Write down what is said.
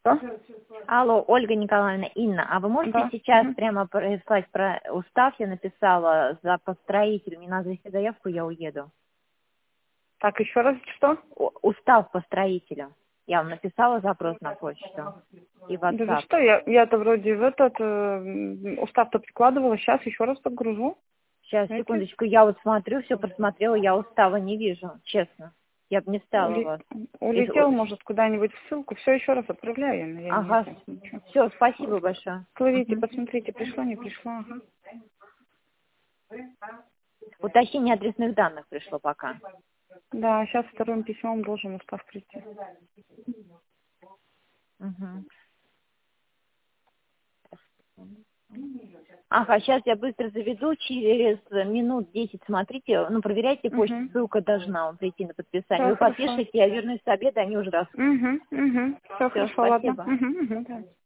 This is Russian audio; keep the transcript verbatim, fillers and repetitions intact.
Да? Алло, Ольга Николаевна, Инна, а вы можете Да. сейчас Мгм. прямо прислать про устав? Я написала за по строителю, мне надо вести заявку, я уеду. Так, еще раз, что? У- устав по строителю. Я вам написала запрос на почту и в Да вы WhatsApp. что, я, я-то вроде в этот э, м, устав-то прикладывала, сейчас еще раз подгружу. Сейчас, Знаете? секундочку, я вот смотрю, все просмотрела, я устава не вижу, честно. Я бы не стала Ули- вас. Если- Улетел, может, куда-нибудь в ссылку, все еще раз отправляю, но я не Ага, вижу ничего. все, спасибо большое. Смотрите, Мгм. посмотрите, пришло, не пришло. Ага. Уточнение адресных данных пришло пока. Да, сейчас вторым письмом должен устав прийти. Мгм. Ага, сейчас я быстро заведу, через минут десять смотрите, ну, проверяйте почту, Угу. ссылка должна вам прийти на подписание. Да, Вы хорошо. подпишите, я вернусь с обеда, они уже раз. Угу, угу. Все Все, хорошо, ладно. спасибо. Угу, угу, да.